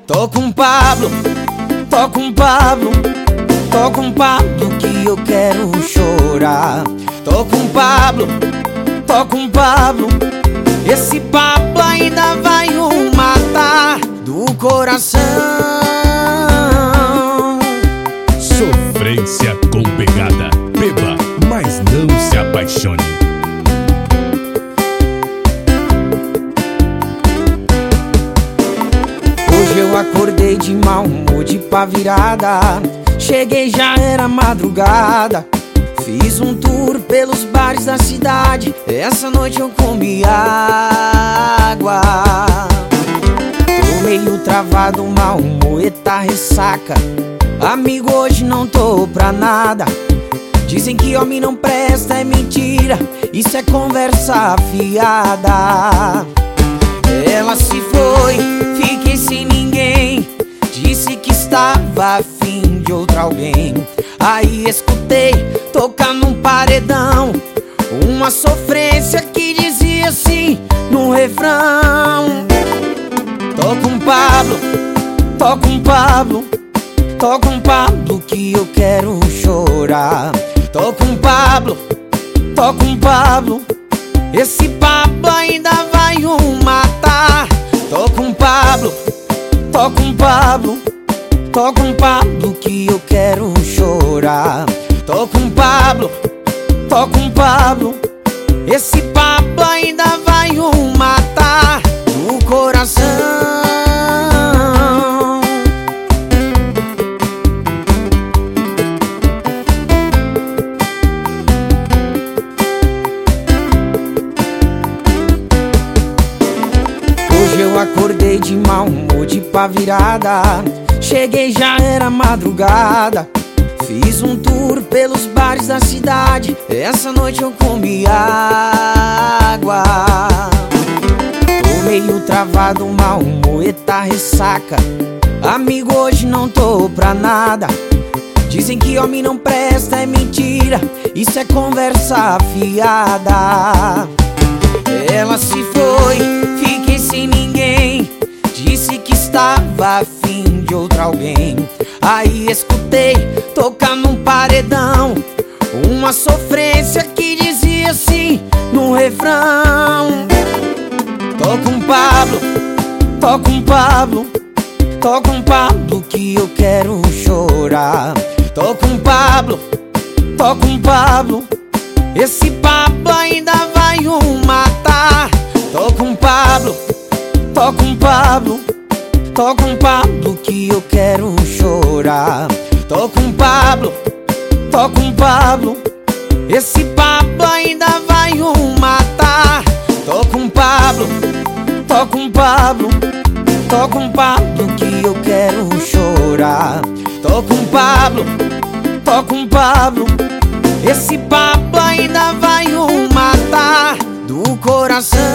Tô com Pablo, tô com Pablo, tô com Pablo que eu quero chorar. Tô com Pablo, tô com Pablo, esse Pablo ainda vai o matar do coração. Sofrência com pegada. Beba, mas não se apaixone. Hoje eu acordei de mau humor, de pá virada. Cheguei, já era madrugada. Fiz um tour pelos bares da cidade. Essa noite eu comi água. Tô meio travado, mau humor, eita ressaca. Amigo, hoje não tô pra nada. Dizem que homem não presta, é mentira. Isso é conversa fiada. Ela se foi, fiquei sem ninguém. Disse que estava afim de outro alguém. Aí escutei tocar num paredão uma sofrência que dizia assim no refrão: tô com Pablo, tô com Pablo, tô com Pablo que eu quero chorar. Tô com Pablo, tô com Pablo, esse Pablo ainda vai o matar. Tô com Pablo, tô com Pablo, tô com Pablo que eu quero chorar. Tô com Pablo, tô com Pablo, esse Pablo ainda vai o matar do coração. Hoje eu acordei de mau humor, de pá virada. Cheguei, já era madrugada. Fiz um tour pelos bares da cidade. Essa noite eu comi água. Tô meio travado, mau humor, eita ressaca. Amigo, hoje não tô pra nada. Dizem que homem não presta, é mentira. Isso é conversa fiada. Ela se foi, fiquei sem ninguém. Disse que estava afim de outro alguém. Aí escutei tocar num paredão uma sofrência que dizia assim no refrão: tô com Pablo, tô com Pablo, tô com Pablo que eu quero chorar. Tô com Pablo, tô com Pablo, esse Pablo ainda vai o matar. Tô com Pablo, tô com Pablo, tô com Pablo que eu quero chorar. Tô com Pablo, tô com Pablo, esse Pablo ainda vai o matar. Tô com Pablo, tô com Pablo, tô com Pablo que eu quero chorar. Tô com Pablo, tô com Pablo, esse Pablo ainda vai o matar do coração.